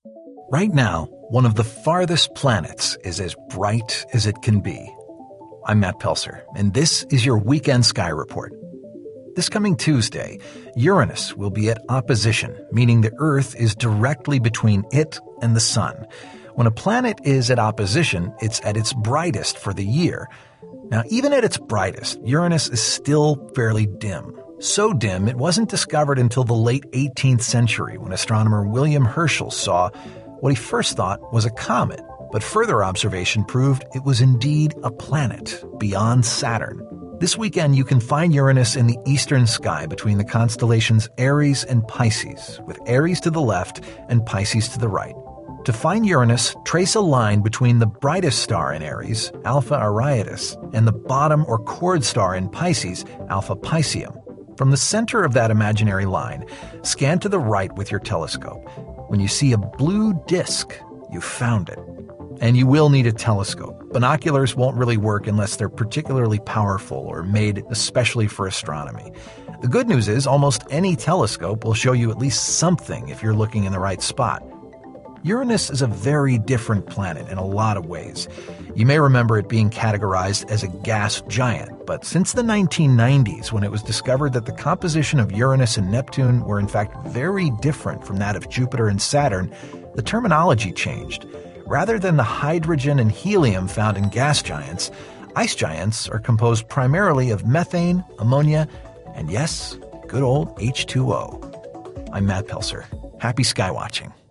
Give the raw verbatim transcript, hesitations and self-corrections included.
Right now, one of the farthest planets is as bright as it can be. I'm Matt Pelser, and this is your Weekend Sky Report. This coming Tuesday, Uranus will be at opposition, meaning the Earth is directly between it and the Sun. When a planet is at opposition, it's at its brightest for the year. Now, even at its brightest, Uranus is still fairly dim. So dim, it wasn't discovered until the late eighteenth century when astronomer William Herschel saw what he first thought was a comet, but further observation proved it was indeed a planet beyond Saturn. This weekend, you can find Uranus in the eastern sky between the constellations Aries and Pisces, with Aries to the left and Pisces to the right. To find Uranus, trace a line between the brightest star in Aries, Alpha Arietis, and the bottom or chord star in Pisces, Alpha Piscium. From the center of that imaginary line, scan to the right with your telescope. When you see a blue disk, you've found it. And you will need a telescope. Binoculars won't really work unless they're particularly powerful or made especially for astronomy. The good news is almost any telescope will show you at least something if you're looking in the right spot. Uranus is a very different planet in a lot of ways. You may remember it being categorized as a gas giant, but since the nineteen nineties, when it was discovered that the composition of Uranus and Neptune were in fact very different from that of Jupiter and Saturn, the terminology changed. Rather than the hydrogen and helium found in gas giants, ice giants are composed primarily of methane, ammonia, and yes, good old H two O. I'm Matt Pelser. Happy sky watching.